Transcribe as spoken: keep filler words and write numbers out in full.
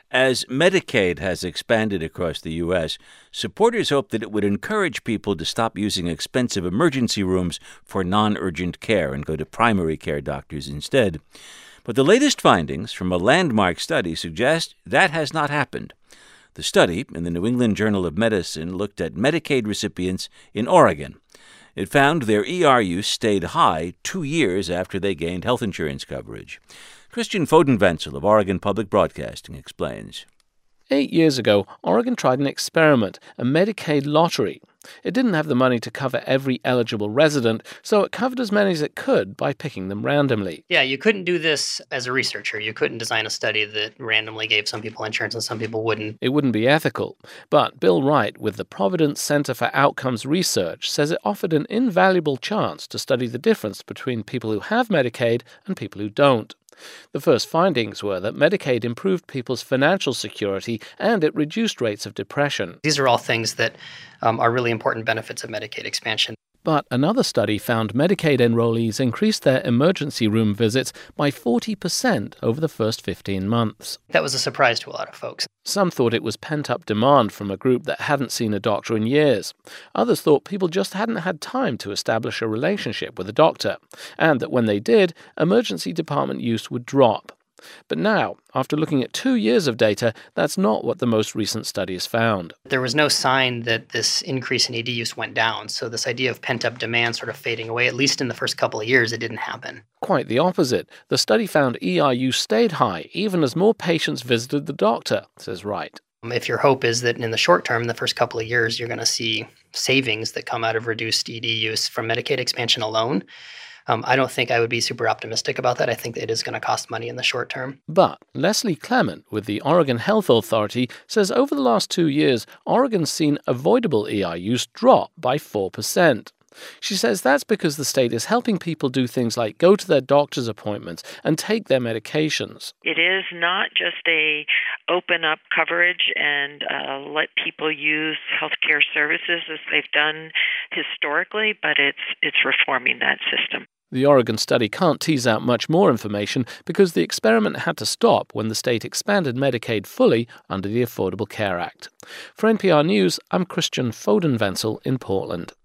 As Medicaid has expanded across the U S, supporters hope that it would encourage people to stop using expensive emergency rooms for non-urgent care and go to primary care doctors instead. But the latest findings from a landmark study suggest that has not happened. The study, in the New England Journal of Medicine, looked at Medicaid recipients in Oregon. It found their E R use stayed high two years after they gained health insurance coverage. Christian Fodenwenzel of Oregon Public Broadcasting explains. Eight years ago, Oregon tried an experiment, a Medicaid lottery. It didn't have the money to cover every eligible resident, so it covered as many as it could by picking them randomly. Yeah, you couldn't do this as a researcher. You couldn't design a study that randomly gave some people insurance and some people wouldn't. It wouldn't be ethical. But Bill Wright with the Providence Center for Outcomes Research says it offered an invaluable chance to study the difference between people who have Medicaid and people who don't. The first findings were that Medicaid improved people's financial security and it reduced rates of depression. These are all things that um, are really important benefits of Medicaid expansion. But another study found Medicaid enrollees increased their emergency room visits by forty percent over the first fifteen months. That was a surprise to a lot of folks. Some thought it was pent-up demand from a group that hadn't seen a doctor in years. Others thought people just hadn't had time to establish a relationship with a doctor, and that when they did, emergency department use would drop. But now, after looking at two years of data, that's not what the most recent studies found. There was no sign that this increase in E D use went down, so this idea of pent-up demand sort of fading away, at least in the first couple of years, it didn't happen. Quite the opposite. The study found E R use stayed high, even as more patients visited the doctor, says Wright. If your hope is that in the short term, the first couple of years, you're going to see savings that come out of reduced E D use from Medicaid expansion alone, Um, I don't think I would be super optimistic about that. I think it is going to cost money in the short term. But Leslie Clement with the Oregon Health Authority says over the last two years, Oregon's seen avoidable E R use drop by four percent. She says that's because the state is helping people do things like go to their doctor's appointments and take their medications. It is not just a open up coverage and uh, let people use healthcare services as they've done historically, but it's it's reforming that system. The Oregon study can't tease out much more information because the experiment had to stop when the state expanded Medicaid fully under the Affordable Care Act. For N P R News, I'm Christian Fodenwenzel in Portland.